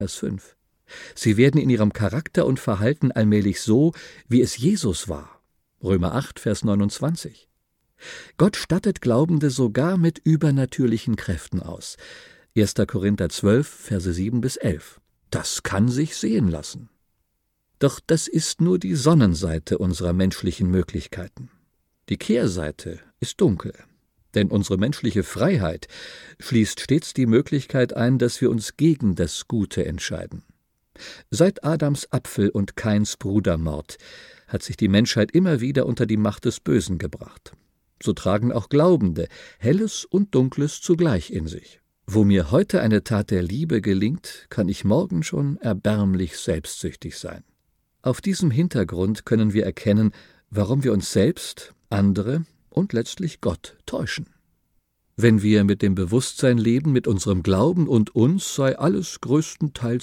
Vers 5. Sie werden in ihrem Charakter und Verhalten allmählich so, wie es Jesus war. Römer 8, Vers 29. Gott stattet Glaubende sogar mit übernatürlichen Kräften aus. 1. Korinther 12, Verse 7 bis 11. Das kann sich sehen lassen. Doch das ist nur die Sonnenseite unserer menschlichen Möglichkeiten. Die Kehrseite ist dunkel. Denn unsere menschliche Freiheit schließt stets die Möglichkeit ein, dass wir uns gegen das Gute entscheiden. Seit Adams Apfel und Kains Brudermord hat sich die Menschheit immer wieder unter die Macht des Bösen gebracht. So tragen auch Glaubende Helles und Dunkles zugleich in sich. Wo mir heute eine Tat der Liebe gelingt, kann ich morgen schon erbärmlich selbstsüchtig sein. Auf diesem Hintergrund können wir erkennen, warum wir uns selbst, andere und letztlich Gott täuschen. Wenn wir mit dem Bewusstsein leben, mit unserem Glauben und uns sei alles größtenteils